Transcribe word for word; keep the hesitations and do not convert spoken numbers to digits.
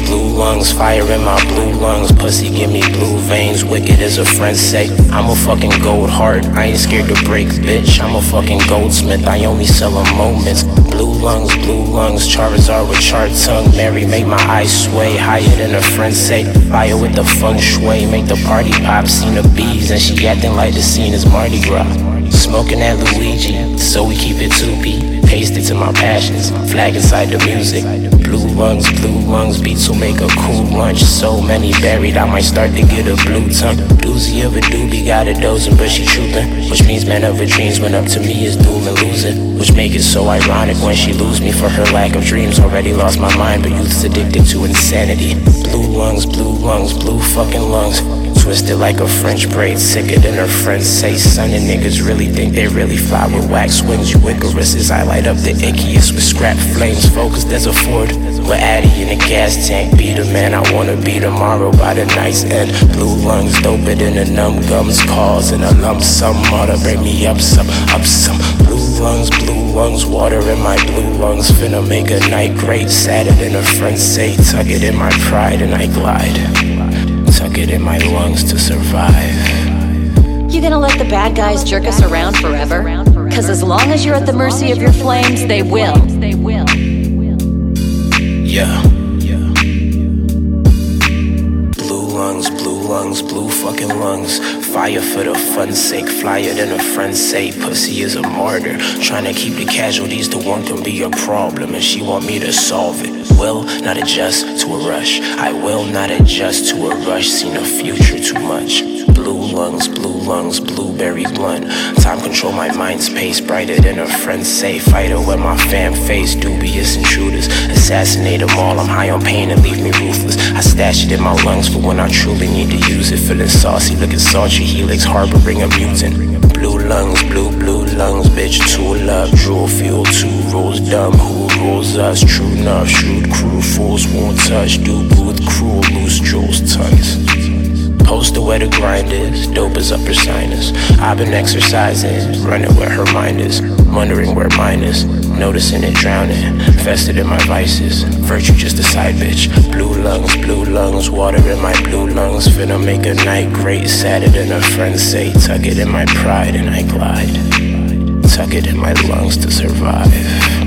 blue lungs, fire in my blue lungs. Pussy give me blue veins, wicked as a friend say. I'm a fucking gold heart, I ain't scared to break, bitch. I'm a fucking goldsmith, I only sell them moments. Blue lungs, blue lungs, Charizard with chart tongue. Mary make my eyes sway, higher than her friends say. Fire with the feng shui, make the party pop. Seen the bees and she acting like the scene is Mardi Gras. Smoking that Luigi, so we keep it two P. Pasted to my passions, flag inside the music. Blue lungs, blue lungs, beats will make a cool lunch. So many buried, I might start to get a blue tongue. Doozy of a doobie, got a dozing, but she truthin'. Which means man of her dreams went up to me is dueling losing. Which make it so ironic when she lose me for her lack of dreams. Already lost my mind, but youth's addicted to insanity. Blue lungs, blue lungs, blue fucking lungs. Twisted like a French braid, sicker than her friends say. Son and niggas really think they really fly with wax wings. You Icaruses, I light up the ickiest with scrap flames. Focused as a Ford, with Addy in a gas tank. Be the man I wanna be tomorrow by the night's end. Blue lungs, doper than the numb gums. Calls in a lump sum, ought to bring me up some, up some. Blue lungs, blue lungs, water in my blue lungs. Finna make a night great, sadder than her friends say. Tuck it in my pride and I glide. Tuck it in my lungs to survive. You gonna let the bad guys jerk us around forever? Cause as long as you're at the mercy of your flames, they will. Yeah. Blue lungs, blue lungs, blue fucking lungs. Fire for the fun's sake, flyer than a friend say. Pussy is a martyr, trying to keep the casualties. The one can be a problem and she want me to solve it. Will not adjust to a rush, I will not adjust to a rush. Seen a future too much. Blue lungs, blue lungs, blueberry blunt. Time control my mind's pace, brighter than her friends say. Fighter with my fam face, dubious intruders. Assassinate them all, I'm high on pain and leave me ruthless. I stash it in my lungs for when I truly need to use it. Feeling saucy, looking sultry, helix harboring a mutant. Blue lungs, blue, blue lungs, bitch, two love, drool, fuel, two rules, dumb, who rules us? True enough, shrewd crew, fools won't touch, do booth, cruel, loose jewels, tongues. Poster where the grind is, dope as upper sinus. I've been exercising, running where her mind is, wondering where mine is, noticing it drowning, vested in my vices. Virtue just a side bitch. Blue lungs, blue lungs, water in my blue lungs. Finna make a night great, sadder than her friends say. Tuck it in my pride and I glide. Tuck it in my lungs to survive.